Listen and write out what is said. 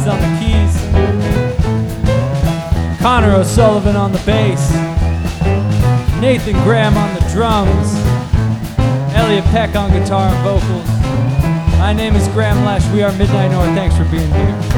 Keys on the keys, Connor O'Sullivan on the bass, Nathan Graham on the drums, Elliot Peck on guitar and vocals. My name is Graham Lesh. We are Midnight North. Thanks for being here.